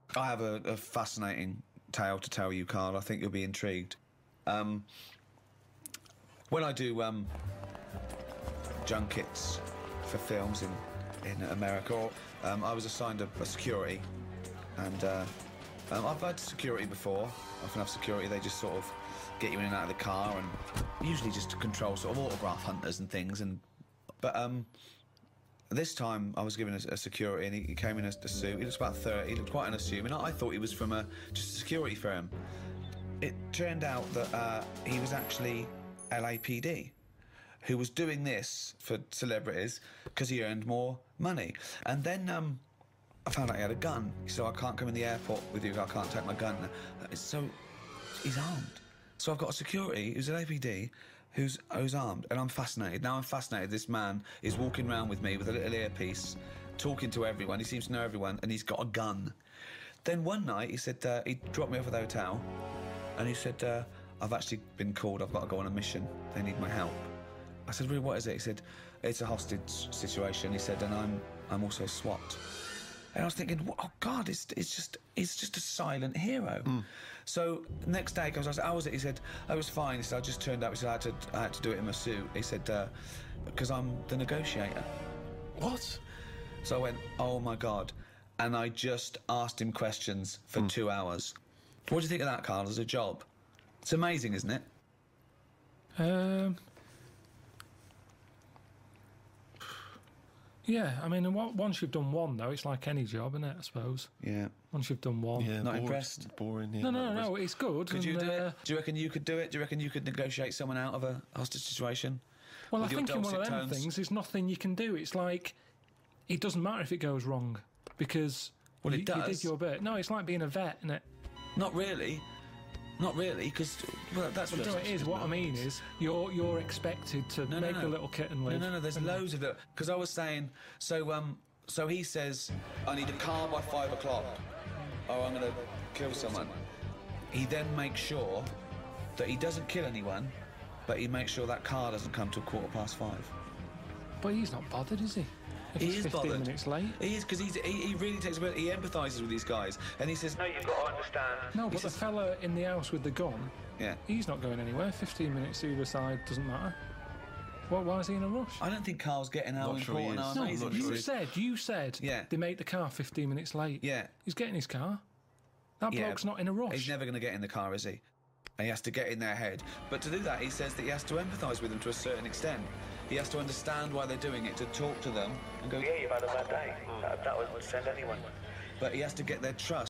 I have a fascinating tale to tell you, Carl. I think you'll be intrigued. When I do junkets for films in America, I was assigned a security, and I've had security before. I often have security. They just sort of get you in and out of the car, and usually just to control sort of autograph hunters and things. But this time I was given a security, and he came in a suit. He was about 30. He looked quite unassuming. I thought he was from just a security firm. It turned out that he was actually LAPD, who was doing this for celebrities because he earned more money. And then I found out he had a gun. He said, I can't come in the airport with you, I can't take my gun. So he's armed. So I've got a security who's an LAPD who's armed, and I'm fascinated. Now I'm fascinated. This man is walking around with me with a little earpiece, talking to everyone. He seems to know everyone, and he's got a gun. Then one night he said, he dropped me off at the hotel, and he said, I've actually been called, I've got to go on a mission, they need my help. I said, really, what is it? He said, it's a hostage situation. He said, and I'm also SWAT. And I was thinking, oh God, he's just a silent hero. So next day he goes, I said, how was it? He said, I was fine. He said, I just turned up. He said, I had to do it in my suit. He said, because I'm the negotiator. What? So I went, oh my God. And I just asked him questions for 2 hours. What do you think of that, Carl, as a job? It's amazing, isn't it? Yeah, I mean, once you've done one, though, it's like any job, isn't it, I suppose? Yeah. Once you've done one. Yeah, not impressed? Boring, yeah. No, it's good. Could you do it? Do you reckon you could do it? Do you reckon you could negotiate someone out of a hostage situation? Well, I think in one of them things, there's nothing you can do. It's like, it doesn't matter if it goes wrong, because you did your bit. No, it's like being a vet, isn't it? Not really. Not really, because that's what it is. What I mean is, you're expected to make the little kitten live. No. There's loads of it. Because I was saying, so he says, I need a car by 5 o'clock, or I'm going to kill someone. He then makes sure that he doesn't kill anyone, but he makes sure that car doesn't come till 5:15. But he's not bothered, is he? If He is 15 bothered. minutes late. He is, because he really takes a bit. He empathises with these guys, and he says, "No, you've got to understand." No, but the fella in the house with the gun, yeah, he's not going anywhere. 15 minutes either side doesn't matter. Well, why is he in a rush? I don't think Carl's getting how important, how amazing. You said, yeah, they make the car 15 minutes late. Yeah, he's getting his car. That bloke's not in a rush. He's never going to get in the car, is he? And he has to get in their head. But to do that, he says that he has to empathise with them to a certain extent. He has to understand why they're doing it, to talk to them and go, yeah, you've had a bad day. That would send anyone. But he has to get their trust.